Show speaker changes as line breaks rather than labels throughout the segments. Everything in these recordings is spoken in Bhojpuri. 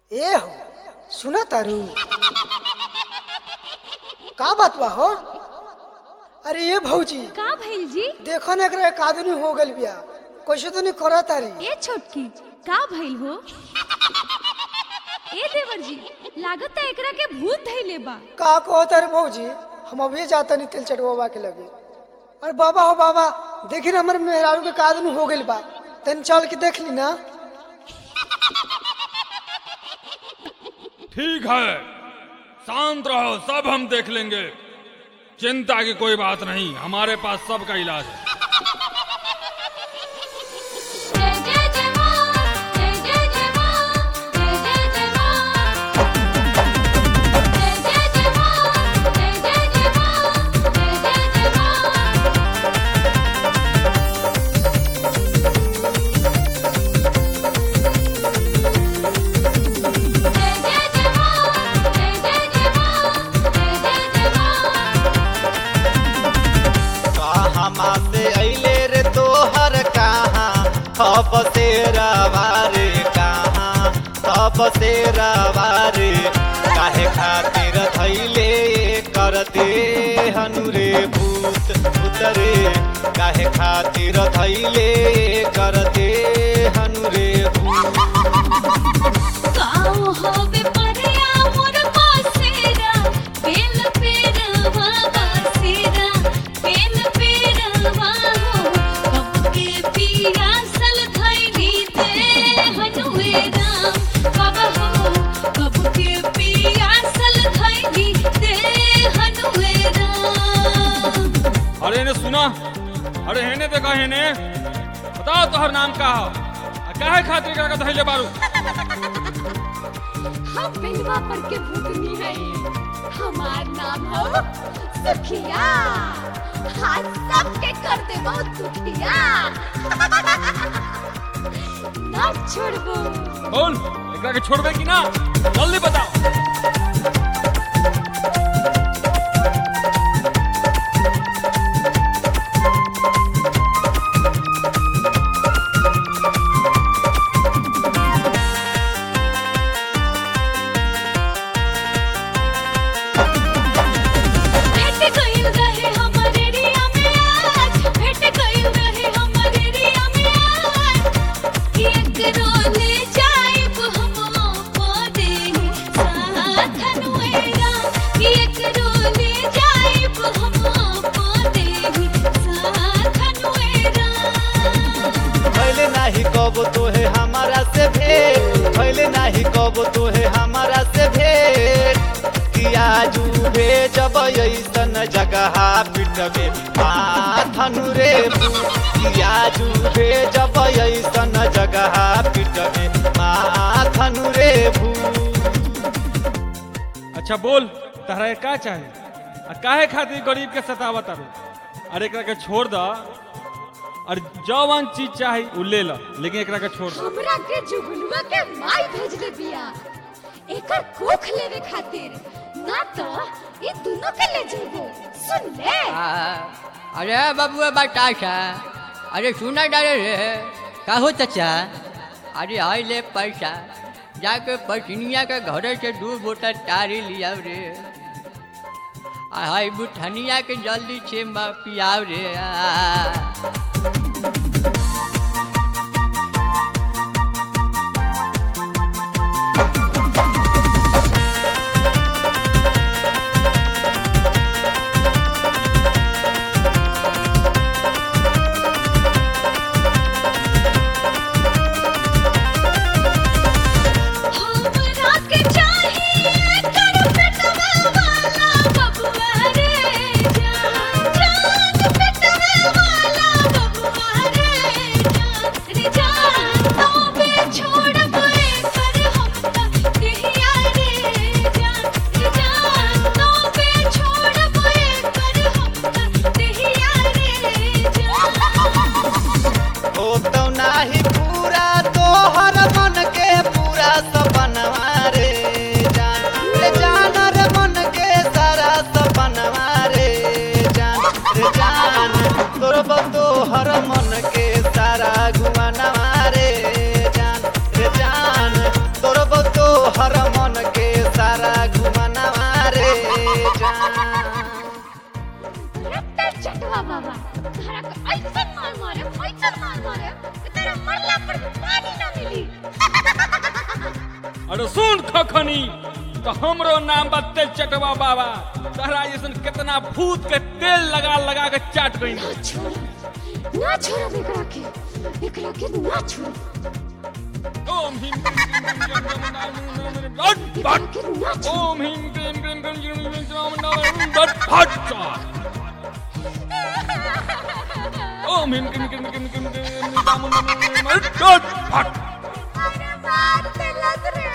ए हो सुना तारू का बात बा हो। अरे ये भौजी
का भइल जी?
देखो ना एकरा एक आदमी हो गइल बिया कैसे तो नहीं करा तारी।
ए छोटकी का भइल हो? ए देवर जी लागत है एकरा के भूत धइले बा।
का कहो तारे भौजी हम अभी जाता नहीं तिल चटवा के लगे। अरे बाबा हो बाबा देखी ना हमारे मेहरारू के का आदमी हो गइल बा तन चल के देख ली ना।
ठीक है शांत रहो, सब हम देख लेंगे, चिंता की कोई बात नहीं, हमारे पास सबका इलाज है।
बसेरा वारे काहे खातिर थैले करते हनुरे भूत उतरे काहे खातिर थैले करते हनुरे भूत।
काओ होवे परिया मोर बसेरा बेल पेरवा बसेरा बेल पेरवा हो कब के पियासल धइली दे हनुएरा कब हो कब के पियासल धइली दे हनुएरा।
अरे इन्हें सुना, अरे हेने देखा हेने, बताओ तोहर नाम का हो, काहे खातिर का धैले बारू?
हम बेलवा पर के भूतनी है, हमार नाम हो सुखिया, हाथ सबके कर दे बहुत दुखिया। ना छोड़बो।
बोल एकरा के छोड़बे कि ना, जल्दी बताओ।
कब तोहे हमारा से भेंट भइले नाही कब तोहे हमारा से भेंट किया जुबे जब ऐसन जगह पिटबे माथनु रे किया जुबे जब ऐसन जगह पिटबे माथनु रे भू।
अच्छा बोल तहरा का चाहे, काहे खातिर गरीब के सतावत आवे? अरे एकरा के छोड़ द, और जौन चीज चाही उ ले ला, लेकिन एकरा के छोड़।
हमरा के जुगनुआ के माई भेजले बिया एकर कोख लेवे खातिर, ना तो ये दोनों के ले जेबो। सुन ले।
अरे बबुआ बतासा, अरे सुना डाले रे का हो चाचा? अरे आई ले पैसा जाके पसनिया के घर से 2 बोतल तारी लिया रे, हाय बुठनिया के जल्दी से पियाव रे।
बबुआ रे जान जान पिटवे वाला
अरे सुन खखनी तो हमरो नाम बा तेल चटवा बाबा। तहरा जैसन कितना भूत के तेल लगा लगा के चाट गई।
ना छोड़ एकरा के ना छोड़।
ओम हिम
एकरा के ना छोड़।
ओम हिम क्रीम क्रीम क्रीम बट हट। ओम हिम क्रीम क्रीम क्रीम क्रीम हट।
अरे मार तेलत रे।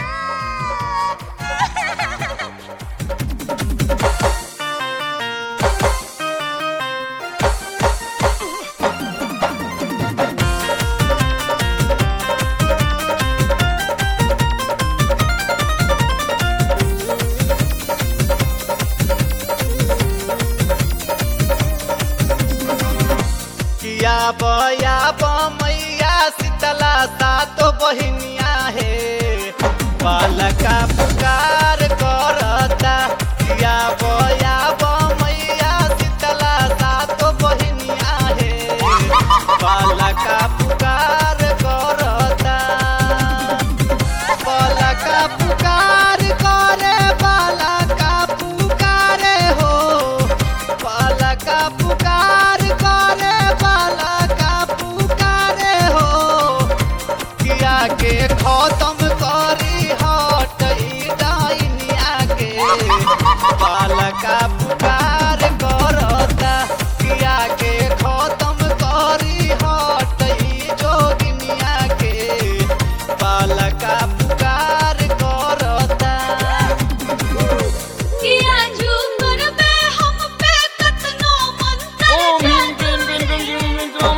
बया मैया शीतला सातो बहिनिया है बालका पुकार करता। किया बया मैया शीतला सातो बहिनिया है बालका पुकार करता। बालका पुकार करे बालका पुकारे हो बालका पुकार करे के खत्म करी हट डाइनिया के बालका पुकार करता। किया के खत्म करी हट जोगिनिया के बालका पुकार करता।
किया जो करबे हम पे कतनो मंत्र
ओम हिम क्रीम क्रीम क्रीम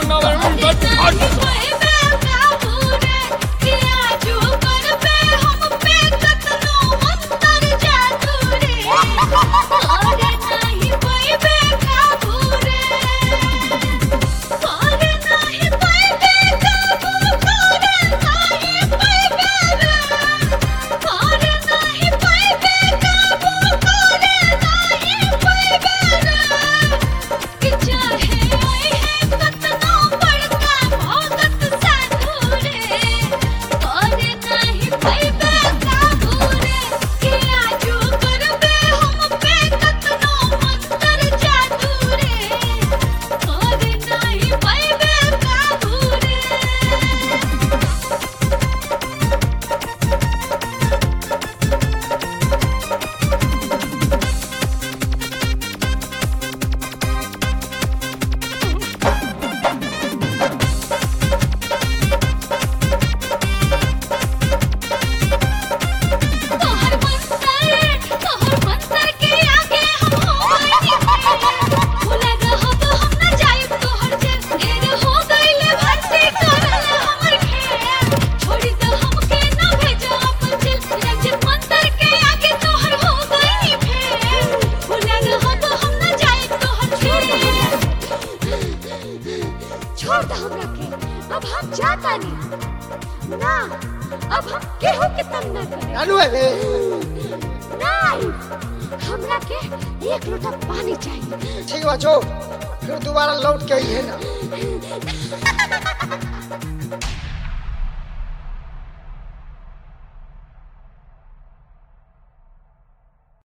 अब हम जाता नहीं ना। अब हम केहू के तंग ना करे।
लालू है
नहीं, हमरा के एक लोटा पानी चाहिए।
ठीक बा जो फिर दोबारा लौट के आई है ना।